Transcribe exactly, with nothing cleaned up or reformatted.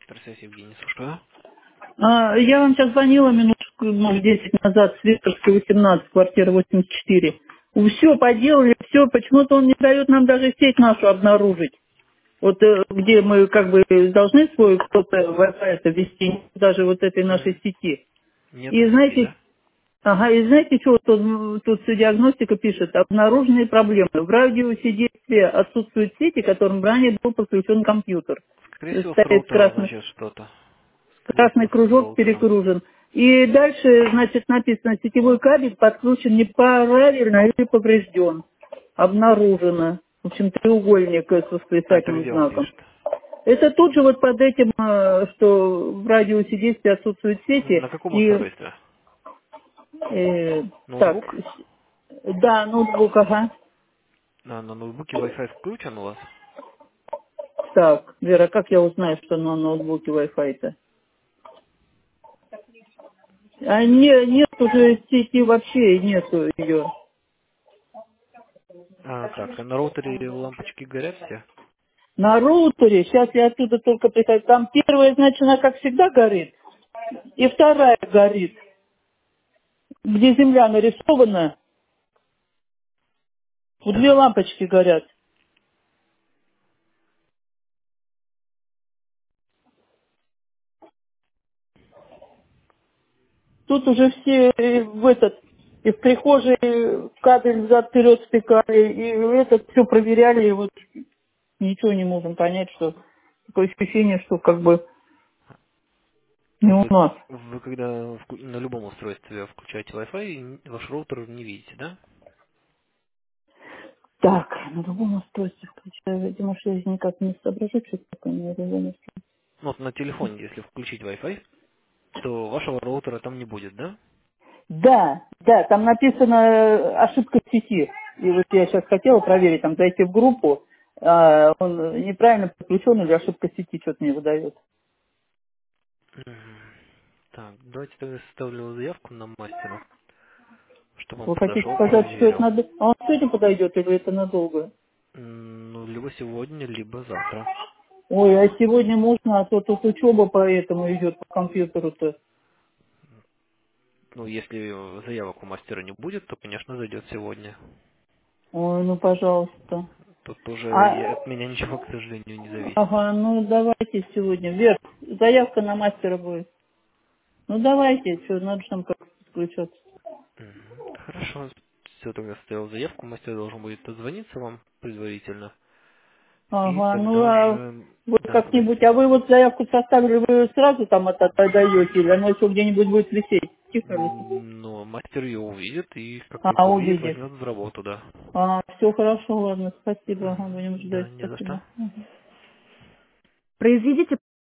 Здравствуйте, Евгений, слушаю. А, я вам сейчас звонила минутку, может, десять назад, с Викторской восемнадцать, квартира восемьдесят четыре. Все поделали, все, почему-то он не дает нам даже сеть нашу обнаружить. Вот э, где мы как бы должны свой кто-то Wi-Fi это ввести, нет даже вот этой нашей Мгм. сети. Нету И сети, знаете, да? ага, и знаете, что тут, м, тут всё диагностика пишет? Обнаруженные проблемы. В радиусе действия отсутствуют сети, к которым ранее был подключен компьютер. Скорее всего, с Ставит роутером, красный. значит, что-то. Скорее Красный всего, с кружок роутером. перегружен. И дальше, значит, написано, сетевой кабель подключен неправильно или поврежден. Обнаружено. В общем, треугольник с А это восклицательным где он знаком. пишет? Это тут же вот под этим, э, что в радиусе действия отсутствуют сети. На каком И, устройстве? э, так, Ноутбук? да, ноутбук, ага. А, на ноутбуке Wi-Fi включен у вас? Так, Вера, как я узнаю, что на ноутбуке Wi-Fi-то? А не, нет уже сети вообще, нету ее. А, так, а на роутере лампочки горят все? На роутере, сейчас я оттуда только прихожу, там первая, значит, она как всегда горит, и вторая горит, где земля нарисована, вот две Ага. лампочки горят. Тут уже все э, в этот, и в прихожей кабель взад-вперед стыкали, и этот все проверяли, и вот ничего не можем понять, что такое ощущение, что как бы не у Вы, нас. вы когда вку- на любом устройстве включаете Wi-Fi, ваш роутер не видите, да? Так, на другом устройстве включаю, видимо, что я никак не соображу, что такое на другом устройстве. Ну, вот на телефоне, если включить Wi-Fi, то вашего роутера там не будет, да? Да, да, там написано э, ошибка сети. И вот я сейчас хотела проверить, там зайти в группу, а, он неправильно подключен или ошибка сети что-то мне выдает. Мгм. Так, давайте тогда составлю заявку на мастера, чтобы он Вы хотите подошел, сказать, что это проверил. надо... А он сегодня подойдет или это надолго? М, Ну, либо сегодня, либо завтра. Ой, а сегодня можно, а то тут учеба поэтому идет по компьютеру-то. Ну, если заявок у мастера не будет, то, конечно, зайдет сегодня. Ой, ну пожалуйста. Тут уже А, и от меня ничего, к сожалению, не зависит. ага, ну давайте сегодня. Вверх, заявка на мастера будет. Ну давайте, что, надо же там как-то подключаться. Мгм. Хорошо. Все, тогда составил заявку, мастер должен будет позвониться вам предварительно. И Ага, ну тогда а уже... вы Да, как-нибудь, говорите. а вы вот заявку составили, вы её сразу там это отдаете, или она еще где-нибудь будет висеть? Тихо, висит. М, Но мастер ее увидит, и как только А, увидит, увидит. возьмет в работу, да. А, все хорошо, ладно, спасибо, ага, Мгм. будем ждать, Да, не за что. спасибо. Мгм. Произведите